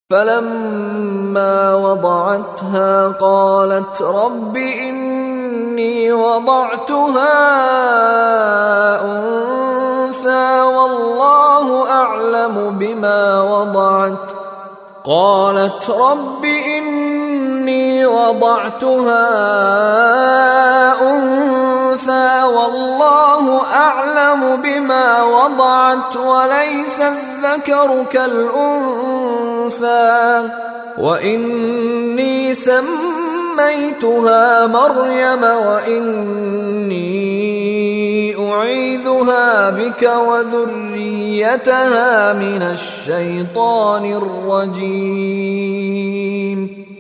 فلما وضعتها قالت رب إني وضعتها أنثى والله أعلم بما وضعت قالت رب إني وضعتها أنثى والله أعلم بما وضعت وليس الذكر كالأنثى وإني سميتها مريم وإني أعيذها بك وذريتها من الشيطان الرجيم